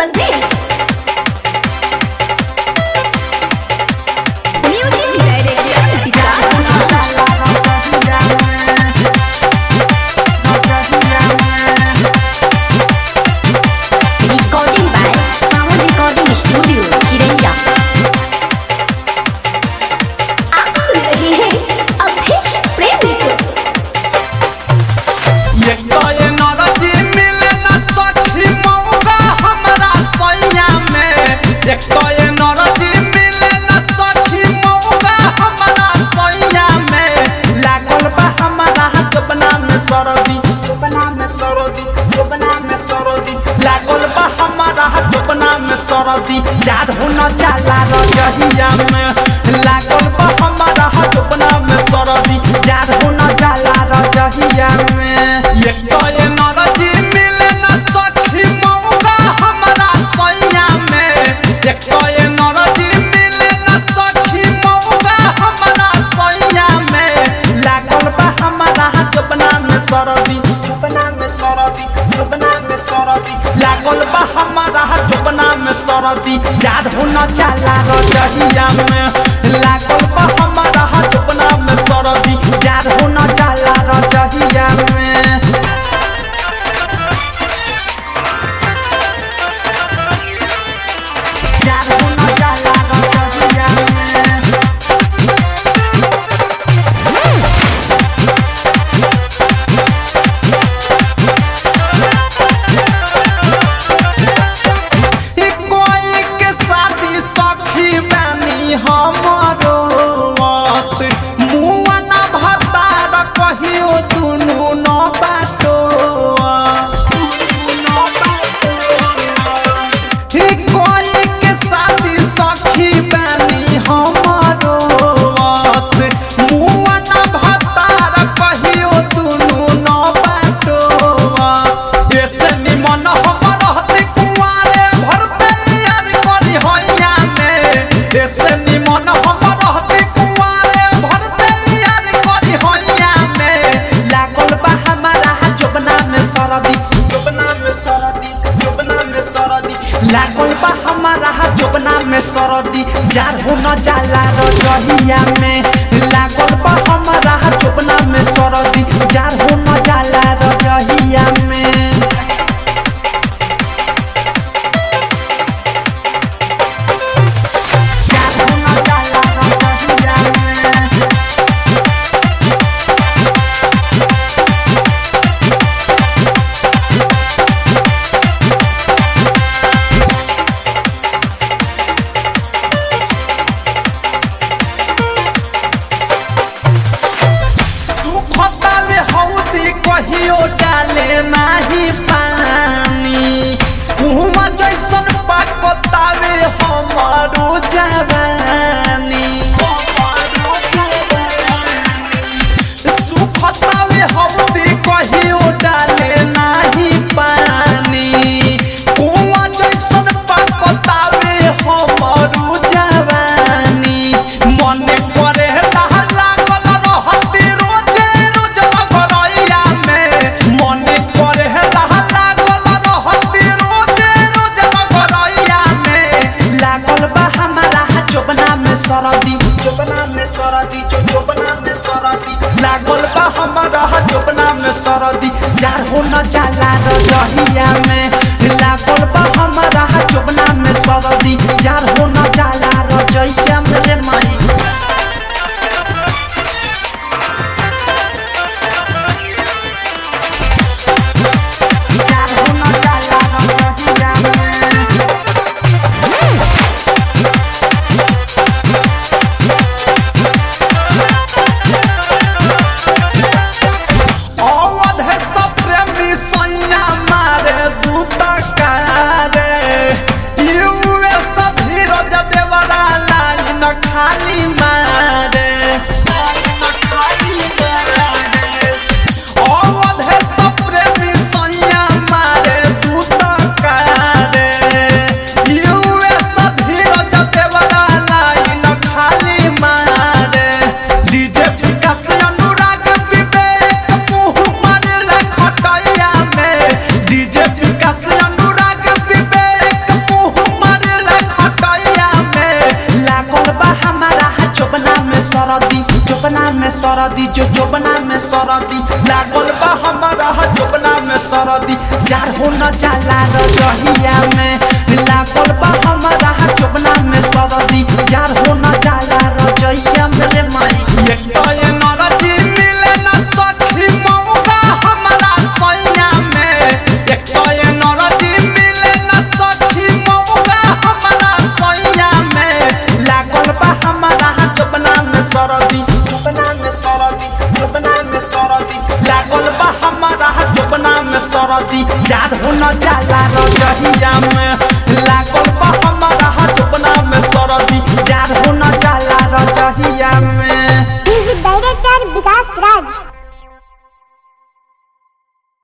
present Music Director Vikas Recording by Sound Recording Studio चिरैया। आप सुन रहे हैं अभेश प्रेमी को। सरदी याद हो न जाला रजहिया में लागल बा हमारा सपना में सरदी याद हो न जाला रजहिया में एक तो ये नरजी मिले न सखी मौका हमारा सैया में एक तो ये नरजी मिले न सखी मौका हमारा सैया में लागल बा हमारा सपना में सरदी लागल बा हमारा सपना में सरदी याद हो न जाला रजहिया में लागल बा हमारा सपना में सरदी याद हो न जाला रजहिया में याद हो न जाला रजहिया में लागल बा हमारा जोबना में सरदी जार हो न जाला रजहिया में लागल बा हमारा जोबना में सरदी जार हो न जाला रजहिया में जार हो न जाला रजहिया में कहियो डाले नाही सरदी जो जोबना में सरदी लागल बा हमारा जोबना में सरदी जार हो न जाला रजहिया में लागल बा हमारा जोबना में सरदी जार हो न जाला रजहिया में रे माई एक तो ये नरदी मिले न सखी मौका हमारा सैया में एक तो ये नरदी मिले न सखी मौका हमारा सैया में लागल बा हमारा जोबना में सरदी जोबना में सरदी जोबना में सरदी लागल बा हमारा जोबना में सरदी जार हो न जाला रजहिया में